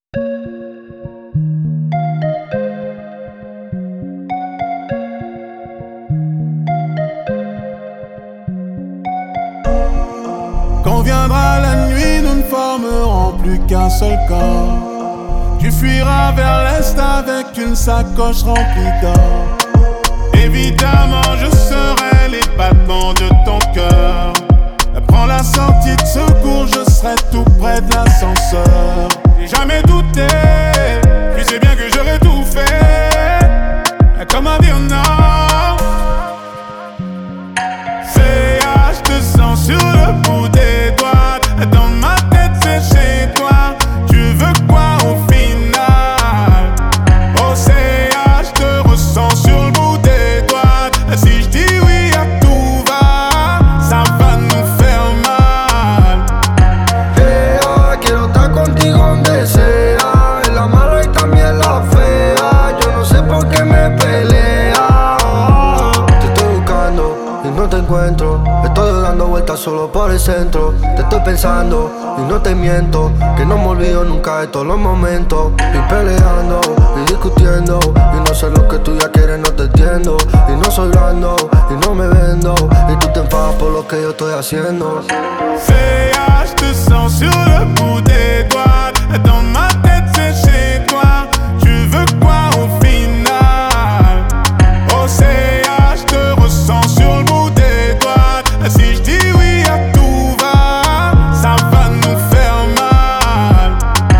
Quand viendra la nuit, nous ne formerons plus qu'un seul corps. Tu fuiras vers l'est avec une sacoche remplie d'or. Évidemment, je serai les battements de ton cœur. Prends la sortie de secours, je serai tout près de l'ascenseur. J'ai jamais douté, tu sais bien que j'aurais tout fait. Comme un Vietnam. Je te sens sur le bout des doigts. Dans ma tête c'est chez toi. Tu veux quoi au final? Oh je te ressens sur le bout des doigts. Si je dis oui à tout va, ça va nous faire mal. Quiero estar contigo donde sea, en la mala y también la fea. Yo no sé por qué me pelea. Te estoy buscando y no te encuentro. Estoy dando vueltas solo por el centro. Te estoy pensando y no te miento, que no me olvido nunca de todos los momentos. Y peleando y discutiendo, y no sé lo que tú ya quieres, no te entiendo. Y no soy blando y no me vendo, y tú te enfadas por lo que yo estoy haciendo. Je te sens sur le bout des doigts. Dans ma tête c'est chez toi. Tu veux quoi au final? Oh je te ressens sur le bout des doigts. Si je dis oui à tout va, ça va nous faire mal.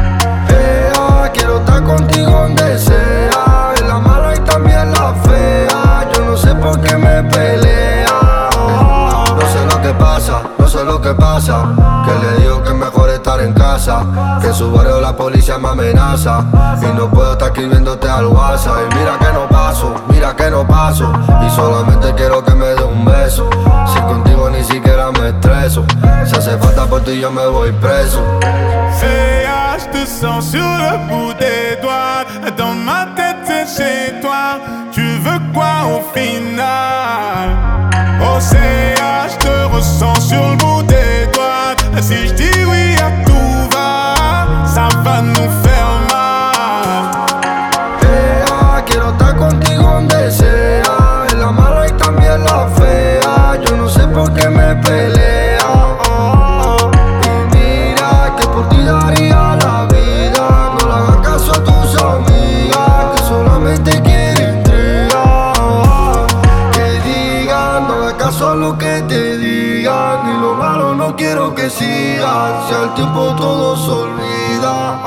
Quiero estar contigo donde sea, en la mala y también la fea. Yo no sé por qué me pelea. No sé lo que pasa, no sé lo que pasa, que le digo que es mejor estar en casa, que en su barrio la policía me amenaza. Y no puedo estar escribiéndote al WhatsApp. Y mira que no paso, mira que no paso, y solamente quiero que me dé un beso. Si contigo ni siquiera me estreso, si hace falta por ti yo me voy preso. Je te sens sur le bout des doigts. Dans ma tête c'est chez toi. Tu veux quoi au final? Oh je te ressens sur le bout des doigts. Si je dis oui à tout va, ça va nous faire mal. Quiero estar contigo donde sea, en la mala y también la fea. Yo no sé por qué me pelea. Y mira que por ti daría la vida. No le hagas caso a tus amigas, que solamente quieren intrigar. Que digan, no hagas caso a lo que te digan. Y lo malo no quiero que sigas, si al tiempo todo se olvida.